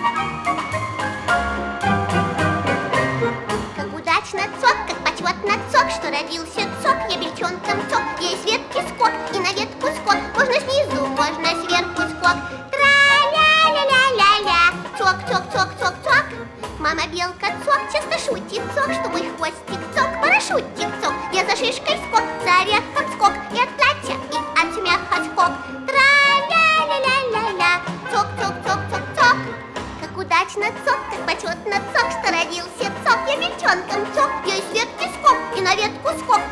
Как удачно цок, как почетно цок, что родился цок, я бельчонком цок. Есть ветки скок и на ветку скок, можно снизу, можно сверху скок. Тра-ля-ля-ля-ля-ля, цок, цок, цок, цок, цок. Мама белка цок, часто шутит цок, что мой хвостик цок, парашютик цок. Я за шишкой скок, за орехом скок, и от платья, и от смеха скок. Тра-ля-ля-ля-ля-ля, цок, цок, цок, цок, цок. Как удачно цок, как почетно цок, что родился цок, я бельчонком цок. Я из ветки скок и на ветку скок,